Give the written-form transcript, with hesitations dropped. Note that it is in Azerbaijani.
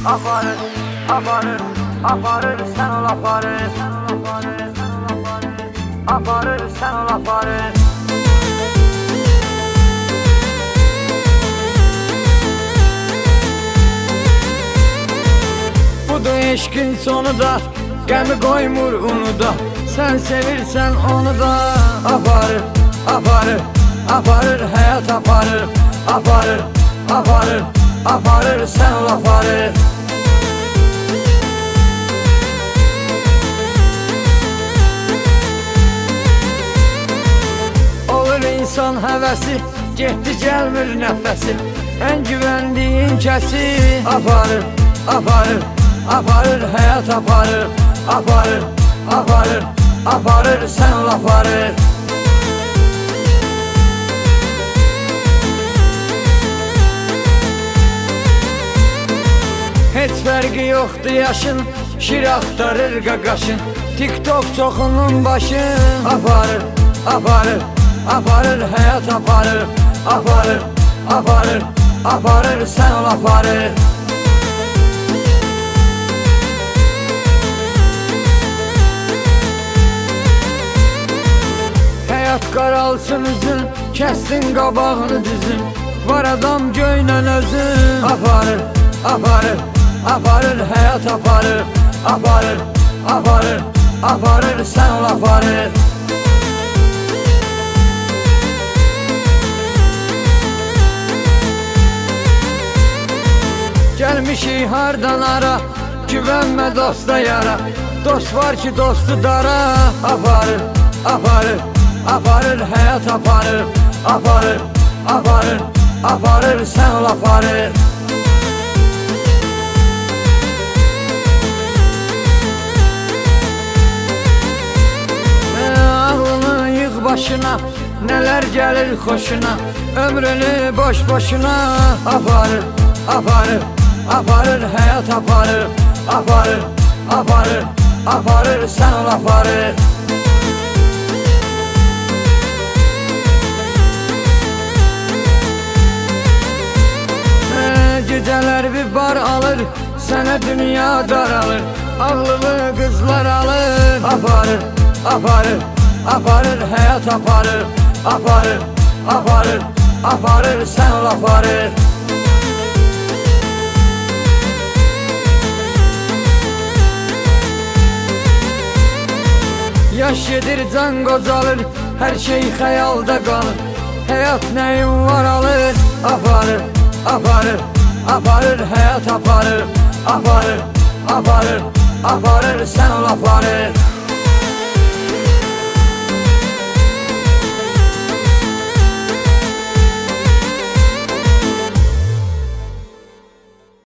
Aparır, aparır, aparır, sen ol aparır. Aparır, sen ol aparır. Budur eşkin sonu da, qəmi qoymur onu da. Sən sevirsən onu da. Aparır, aparır, aparır, həyat aparır. Aparır, aparır, aparır, sən ol aparır. Olur insan həvəsi, getdi gəlmir nəfəsi. Ən güvəndiyin kəsi. Aparır, aparır, aparır, həyat aparır. Aparır, aparır, aparır, sən ol aparır. Heç fərqi yoxdur yaşın, şir axtarır qaqaşın. TikTok çoxunun başın. Aparır, aparır, aparır, həyat aparır. Aparır, aparır, aparır, sən ol aparır. Həyat qaralsın üzün, kəssin qabağını düzün. Var adam göynə özün. Aparır, aparır, aparır, həyat aparır. Aparır, aparır, aparır, sən ol aparır. Gəlmişik hardan ara, güvənmə dosta yara. Dost var ki dostu dara. Aparır, aparır, aparır, həyat aparır. Aparır, aparır, aparır, sən ol aparır. Ağlını yığ başına, nələr gəlir xoşuna. Ömrünü boş-boşuna. Aparır, aparır, aparır, həyat aparır. Aparır, aparır, aparır, sən ol aparır. Gecələr bir bar alır, sənə dünya daralır. Ağlılı qızlar alır. Aparır, aparır, aparır, həyat aparır. Aparır, aparır, aparır, sən ol aparır. Yaş gedir, can qocalır, hər şey xəyalda qalır. Həyat nəyin var alır. Aparır, aparır, aparır, həyat aparır. Aparır, aparır, aparır, sən ol aparır.